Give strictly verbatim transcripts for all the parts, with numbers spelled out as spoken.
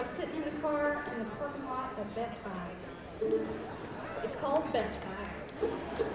was sitting in the car in the parking lot of Best Buy. It's called Best Buy.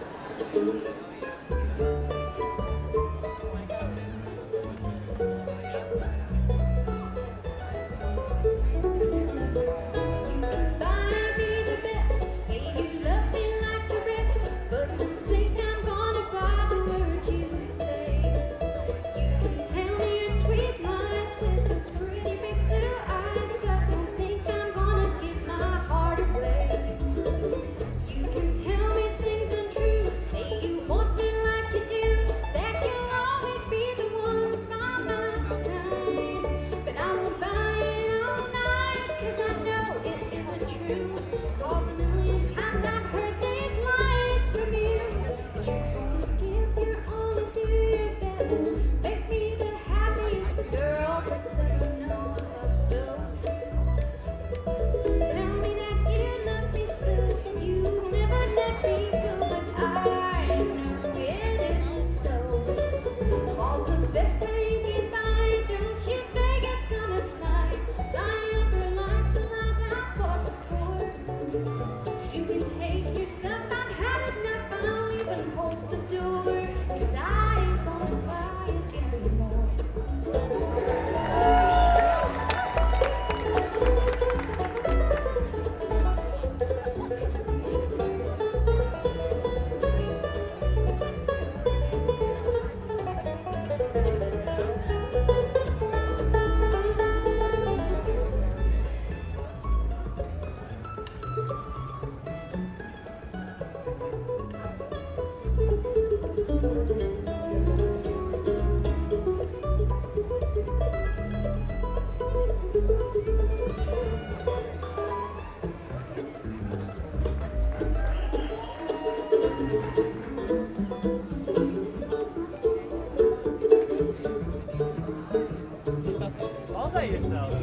All by yourself.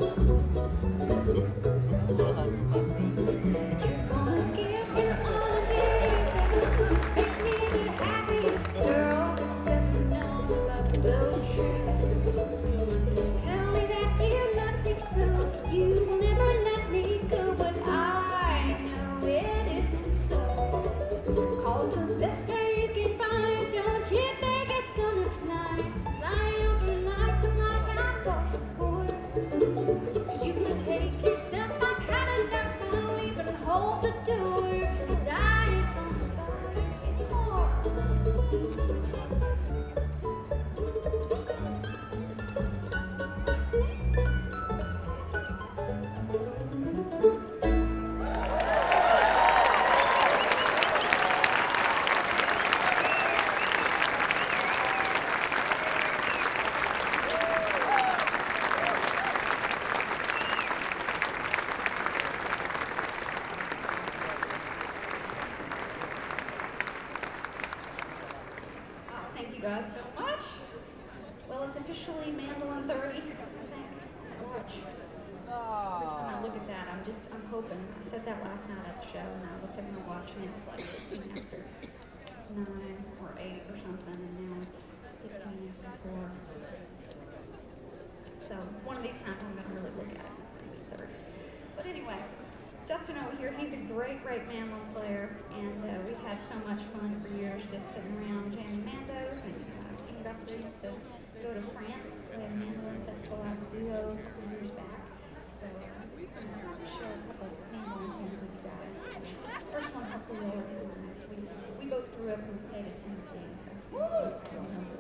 Guys, so much. Well, it's officially Mandolin thirty, I think. Watch. Every time I look at that, I'm just, I'm hoping. I said that last night at the show, and I looked at my watch, and it was like fifteen after nine or eight or something, and now it's fifteen after four. So one of these times, I'm going to really look at it, and it's going to be thirty. But anyway, Justin over here, he's a great, great mandolin player, and uh, we've had so much fun for years just sitting around jamming mandos, and uh, he got the chance to go to France to play a mandolin festival as a duo a couple years back. So uh, we're going to share a couple of mandolin tunes with you guys. First one, hopefully you'll recognize. We, we both grew up in the state of Tennessee, so we'll know this.